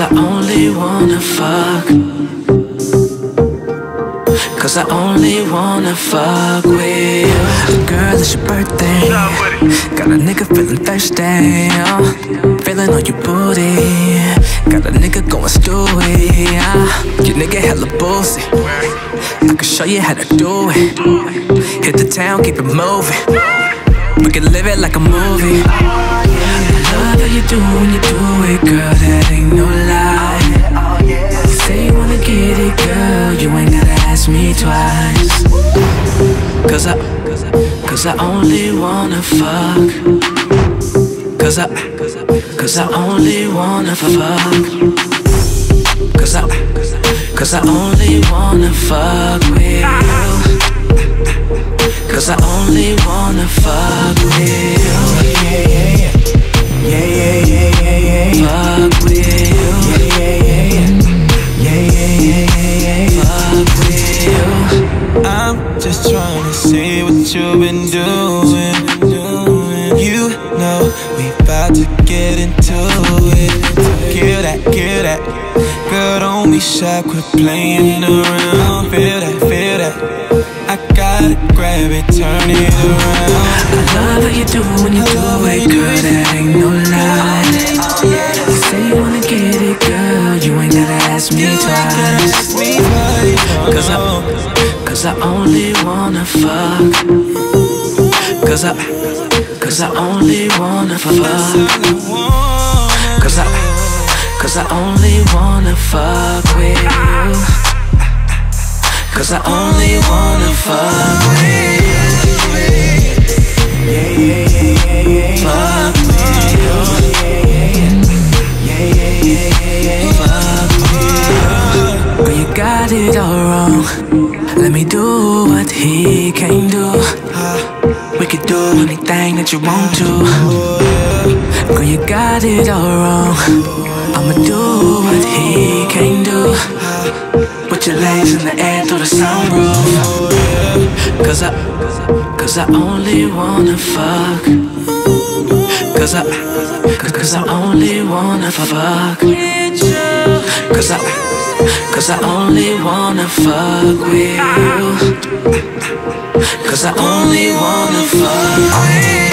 I only wanna fuck. Cause I only wanna fuck with you. Girl, it's your birthday. Got a nigga feeling thirsty, feeling on your booty. Got a nigga going stewy, your nigga hella boozy. I can show you how to do it. Hit the town, keep it moving. We can live it like a movie. I love how you do when you do it, girl, that ain't no lie. You say you wanna get it, girl, you ain't gotta ask me twice. Cause I only wanna fuck. Cause I only wanna fuck. Cause I only wanna fuck with you. Cause I only wanna fuck with you. Fuck with you. Fuck with you. I'm just trying to see what you've been doing. You know we about to get into it. Kill that. Girl, don't be shy, quit playing around. Feel that. I gotta grab it, turn it around. I love how you do when you do it, girl, that ain't no lie. You say you wanna get it, girl, you ain't gotta ask me twice. Cause I only wanna fuck. Cause I only wanna fuck. Cause I only wanna fuck with you. Cause I only wanna fuck with you. Fuck with you. Fuck with you. Girl, you got it all wrong. Let me do what he can't do. We could do anything that you want to. Girl, you got it all wrong. I'ma do what he can't do. Put your legs in the air through the sunroof. Cause I only wanna fuck. Cause I only wanna fuck. Cause I only wanna fuck with you. Cause I only wanna fuck with you.